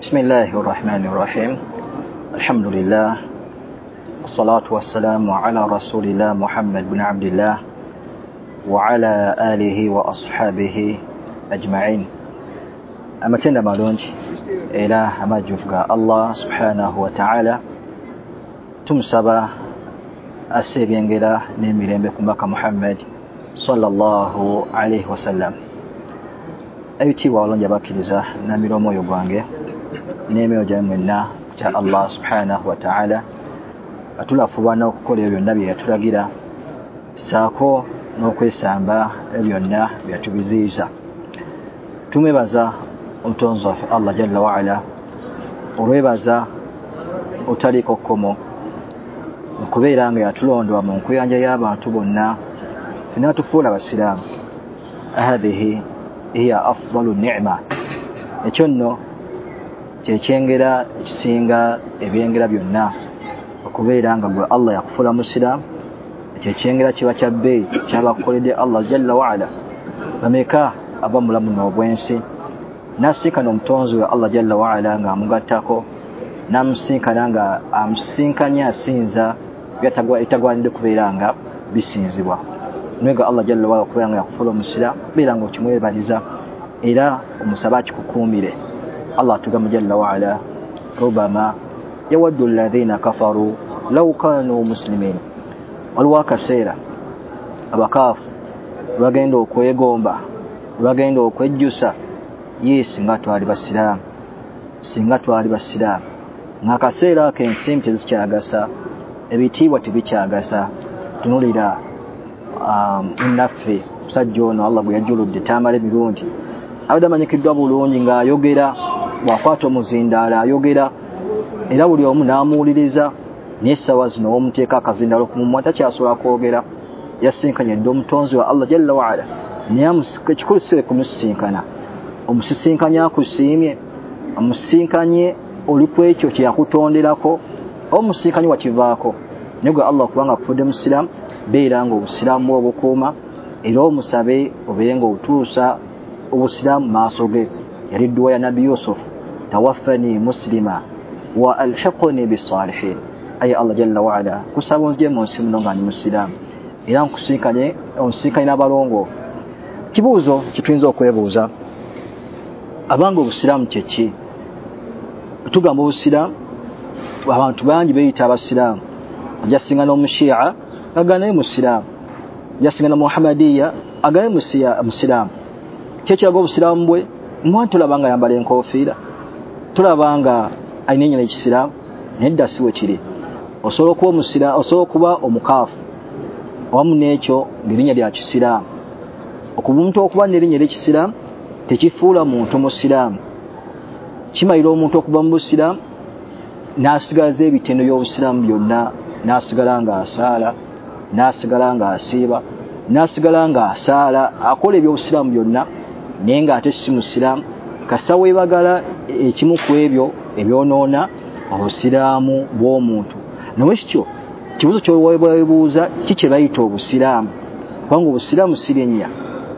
بسم الله الرحمن الرحيم الحمد لله والصلاة والسلام على رسول الله محمد بن عبد الله وعلى آله وأصحابه أجمعين أما تند مالونج إلى أما جفقى الله سبحانه وتعالى تمسبا السيبين قلا نميرين بكم بك محمد صلى الله عليه وسلم أيتي والله جباك لزا نميرو مو يبانجي نيميو جامنا kya Allah subhanahu wa ta'ala atulafuba n'okukola ebyo byonna bye yatulagira saako n'okwesamba ebyo byonna byatubiziiza. Tumwebaza omutonzi waffe Allah jalla wa ala olwebaza otaliiko kkomo okubeera nga yatulondwa mu nkuyanja y'abantu bonna fena tufuula basiraamu. Hadhihi hiya afdalu ni'ma, ekyo nno kyekyengera ekisinga ebyengera byonna okubeera nga gwe Allah yakufuula musiraamu. Ekyekyengera kiba kya bbeeyi kyabakukoledde Allah jalla wa ala. Bameka aba mulamu n'obwensi n'asinkana omutonzi we Allah jalla wa ala nga amugattako n'amusinkana nga amusinkanya asinza bitagwanidde kubeera nga bisinzibwa. Nwega Allah jalla wa ala okubeera nga yakufuula omusiraamu beera nga okimwebaliza era omusaba akikukuumire. Allah tugamba jalla wa ala rubama yawaddu alladhina kafaru law kanu muslimin. Waliwo akaseera abakaafu bagenda okwegomba bagenda okwejjusa singa twali basiraamu ng'akaseera ako ensimbi tezikyagasa ebitiibwa tebikyagasa. Tunulira munnaffe musajja ono Allah bwe yajjuludde tamala emirundi abadde amanyikiddwa bulungi ng'ayogera bw'akwata omuzindaalo ayogera era buli omu n'amuwuliriza naye essaawa zino omuteeka akazindaalo ku mumwa takyasobola kwogera. Yasinkanyedde omutonzi wa Allah jalla wa ala naye ekikulu si kumusinkana, omusisinkanye akusiimye, omusinkanye oli ku ekyo kye yakutonderako, omusinkanye wakivaako. Naye gwe Allah kubanga akufudde musiraamu beera nga obusiraamu obukuuma era omusabe obeere nga obutuusa obusiraamu maaso ge. Yali dduwa ya Nabi Yusuf, tawaffani muslima wa alhiqni bisalihin. Aye Allah jalla wa ala kusaba onzije mu nsi muno nga ndi musiraamu era nkusinkanye onsinkanye n'abalongoofu. Kibuuzo kituyinza okwebuuza, abanga obusiraamu kyeki? Tugamba obusiraamu abantu bangi beeyita abasiraamu. Ajasinga n'omushiica aganaye musiraamu, ajasinga na muhammadiya aganaye musiraamu. Kyekiraga obusiraamu bwe mwana tulaba nga yambala enkofiira, tulaba nga alina ennyana ekisiraamu, naye dda si we kiri. Osobola okuba omukaafu awamu n'ekyo ng'erinnya lya kisiraamu. Omuntu okuba n'erinnya ly'ekisiraamu tekifuula muntu musiraamu. Kimayira omuntu okuba mu busiraamu n'asigaza ebitendo by'obusiraamu byonna, n'asigala nga asaala, n'asigala nga asiiba, n'asigala nga asaala, akola ebyobusiraamu byonna naye ng'ate si musiraamu. Kasa weebagala ekimu ku ebyo ebyonoona obusiraamu bw'omuntu. Nawe kityo kibuuzo kyoweebuuza kiki bayita obusiraamu? Kubanga obusiraamu si linnya.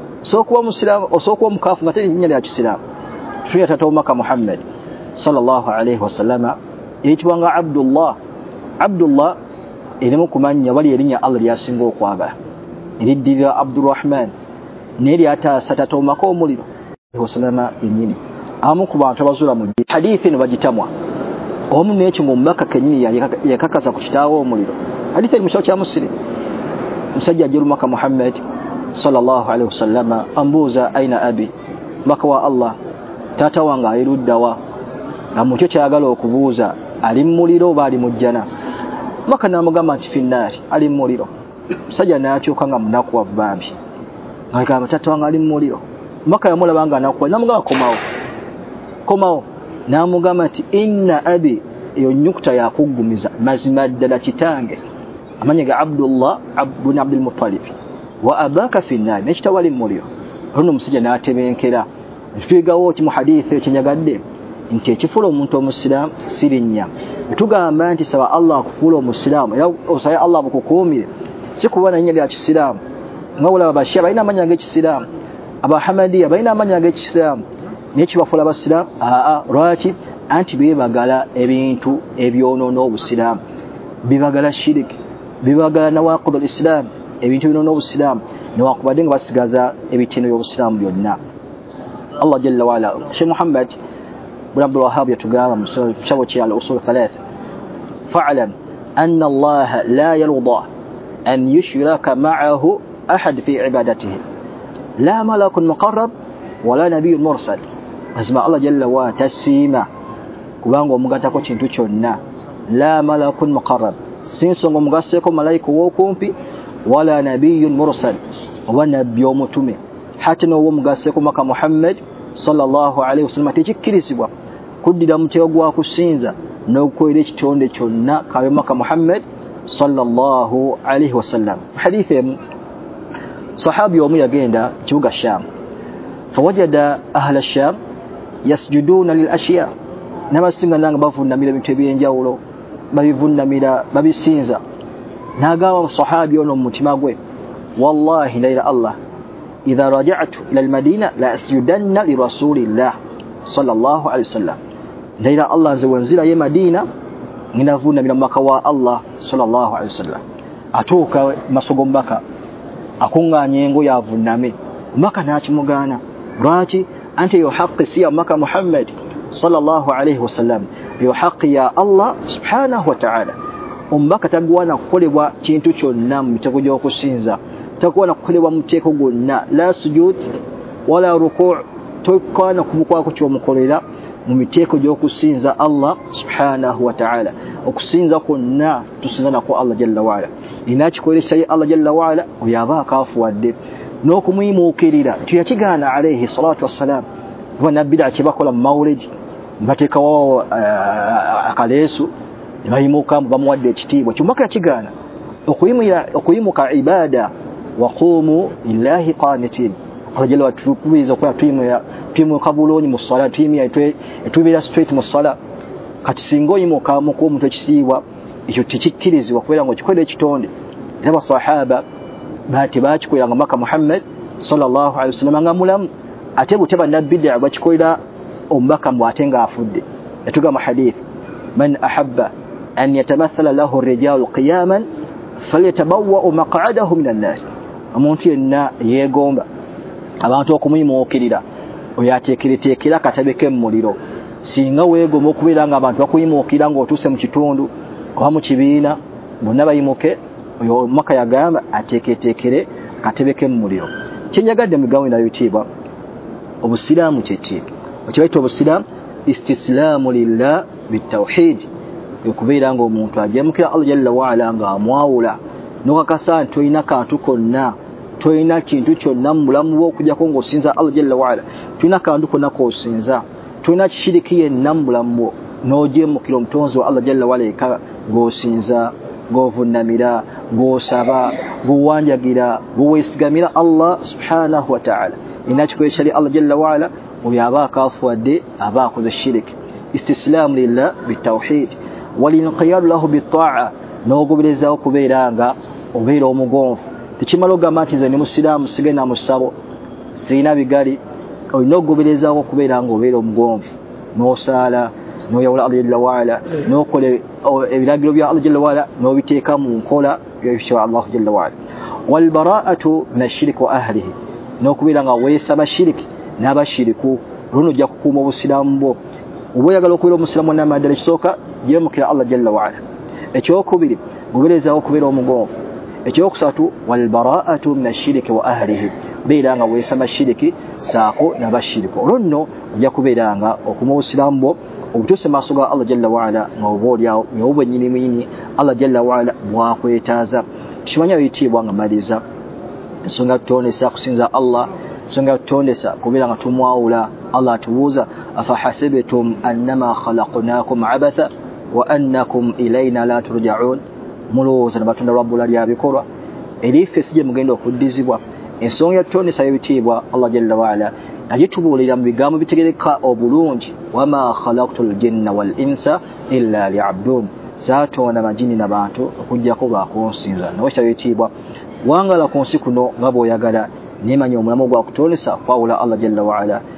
Osobola kuba omukaafu nga teri linnya lya kisiraamu. Tuya tata w'Omaka Muhammad sallallahu alaihi wasallama eyitibwa nga Abdullah. Abdullah erimu kumanya wali erinnya Allah lyasinga okwagala, eriddirira Abdurrahman naye lyataasa tata w'Omaka omuliro wasallama yennyini. Abamu ku bantu abazuula mu hadithi eno bagitamwa omu n'ekyo ng'omubaka kennyini yakakasa ku kitaawe omuliro. Hadithi eri mu kitabo kya Muslim. Musajja ajja Omaka Muhammad sallallahu alaihi wasallama ambuuza aina abi, mubaka wa Allah taata wange ali luddawa? Nga mu kyo kyayagala okubuuza ali mu muliro oba ali mu jjana? Mubaka n'amugamba nti finnaari, ali mu muliro. Musajja n'akyuka nga munakuwavu bambi ng'agamba taata wange ali mu muliro. Mubaka yamulaba nga anakuwa n'amugamba komawo. N'amugamba nti inna abi, eyo nnyukuta yakuggumiza mazima ddala kitange amanya ga Abdullah ibn Abdul Muttalib wa abaka finnaari, n'ekitawo ali mu muliro. Olwo omusajja n'atebenkera. Tuyigawo ki mu hadithi ekinyagadde nti ekifuula omuntu omusiraamu si linnya. Tugamba nti saba Allah akufuula omusiraamu era osabe Allah bukukuumire, si kuba na linnya lya kisiraamu. Nga olaba abashia balina amannya g'ekisiraamu, abahamadiya balina amannya g'ekisiraamu, nekibafuula abasiraamu lwaki anti beebagala ebintu ebyonoona obusiraamu bibagala shiriki bibagala nawaqid al-islam ebintu binoona obusiraamu newakubadde nga basigaza ebitiino by'obusiraamu byonna Allah jalla waala Sheikh Muhammad bin Abdul Wahhab yatugamba mu kitabo kya al-usul thalatha fa'lam anna Allah la yarda an yushraka ma'ahu ahad fi ibadatihi la malakun muqarrab wala nabiyyun mursal azma Allah jalla wa tasima kubanga omugatako kintu kyonna la malakun muqarrab sinsonga omugaseko malaika w'okumpi wala nabiyyun mursal wa nabiyyu mutume hata no omugaseko maka Muhammad sallallahu alaihi wasallam tekikkirizibwa kuddira mutego gwa kusinza n'okukolera ekitonde kyonna kabe maka Muhammad sallallahu alaihi wasallam hadithi sahabi omu yagenda kibuga Sham fawajada ahla Sham yasjuduna lil ashya nabasinga nanga bavunamira ebintu ebyenjawulo babivunamira babisinza nagamba sahabi ono mutima gwe wallahi la ilaha Allah idha raja'tu ila al-madina la asjudanna li rasulillah sallallahu alaihi wasallam la ilaha Allah nze wanzira ye Madina ninavunamira maka wa Allah sallallahu alaihi wasallam atuuka masogombaka akunganye ngo yavuname maka nakimugana lwaki anti yo haqqi siya maka Muhammad sallallahu alaihi wasallam yo haqqi ya Allah subhanahu wa ta'ala umbaka tagwana kukolebwa kintu kyonna mu mitego gy'okusinza tagwana kukolebwa mu miteeko gwonna la sujud wala ruku' tokwana kumukwako kyomukolera mu miteeko gy'okusinza Allah subhanahu wa ta'ala okusinza kwonna tusinza nako Allah jalla waala inakikolesa Allah jalla waala oyaba akafuwadde n'okumuyimuukirira tuyakigaana alayhi salatu wassalam bannabbidaa kyebakola mu mawulidi bateekawo akaleesu nebayimuka bamuwadde ekitiibwa kyumaka yakigaana okuyimuka ibada waqumu lillahi qanitin Allah jalla waala tukubiriza okuba tuyimuka bulungi mu ssala tubeera straight mu ssala kati singa oyimuka mukuomuntu ekisiibwa ekyo tekikkirizibwa kubeera ng'okikolera ekitonde era basahaba bati bakikolera nga maka Muhammad sallallahu alaihi wasallam nga mulamu ate bute bannabbidaa bakikolera omubaka mbwate nga afudde yatugamba hadith man ahabba an yatamathala lahu ar-rijalu qiyaman falyatabawwa maq'adahu min an-nar omuntu yenna yeegomba abantu okumuyimuukirira oyo ateekereteekera katabeke mu muliro singa weegomba okubeera nga abantu bakuyimuukira ng'otuuse mu kitundu oba mu kibiina bonna bayimuke oyo maka yagamba ateeketeekere katebeke mu muliro kyenyagadde mugawo nayitiibwa obusiraamu kyeki okibaita obusiraamu istislaamu lillah bitawhid okubeera ng'omuntu ajemukira Allah jalla waala nga amwawula n'okakasa nti tolina kantu konna tolina kintu kyonna mu bulamu bwo okujjako ng'osinza Allah jalla waala tolina kantu konna k'osinza tolina kishiriki yenna mu bulamu bwo n'ojemukira omutonzi wa Allah jalla waala eka ng'osinza ng'ovunamira ng'osaba ng'owanjagira ng'oweesigamira Allah subhanahu wa ta'ala inakikolesa li Allah jalla waala oyo aba akafuwadde aba akoze shiriki istislaamu lillah bitawhid walinqiyadu lahu bittaa'a n'ogobereza okubeera nga obeera omugonvu tekimala ogamba nti nze ndi musiraamu sigenda mu ssabo sirina bigali olina okugobereza okubeera nga obeera omugonvu n'osaala n'oyawula Allah jalla waala n'okola ebiragiro bya Allah jalla waala n'obiteeka mu nkola by'ebisaba Allah jalla waala walbaraa'atu min ashiriki wa ahlihi n'okubeera nga weesaba shiriki n'abashiriku luno ojja kukuuma obusiraamu bwo oba oyagala okubeera omusiraamu n'amaddala ekisooka jemukira Allah jalla waala ekyokubiri goberezaawo okubeera omugonvu ekyokusatu walbaraa'atu min ashiriki wa ahlihi beera nga weesaba shiriki saako n'abashiriku olwo nno ojja kubeera nga okuuma obusiraamu bwo obutuuse maaso ga Allah jalla waala nga oba olyawo nyowe bwennyini Allah jalla waala bwakwetaaza kimanyi abiyitiibwa nga maliza ensonga tutondesa kusinza Allah ensonga tutondesa kubeera nga tumwawula Allah atubuuza afahasibitum annama khalaqnakum abatha wa annakum ilayna la turja'un mulowooza nabatonda lwabbula lya bikolwa eriife si gye mugenda okuddizibwa ensonga yatutondesa y'ebitiibwa Allah jalla waala agitubuulira mu bigambo bitegereka obulungi wama khalaqtu ljinna wal insa illa liya'budun saatonda majini n'abantu okujjako lwakunsinza nawe kyabitiibwa wangala ku nsi kuno nga bw'oyagala nemanya omulamu gwakutondesa kwawula Allah jalla waala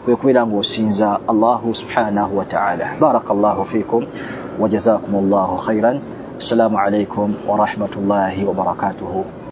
kwe kubeera ng'osinza Allahu subhanahu wa ta'ala. Barakallahu fikum wa jazakumullahu khairan. Assalamu alaikum wa rahmatullahi wa barakatuhu.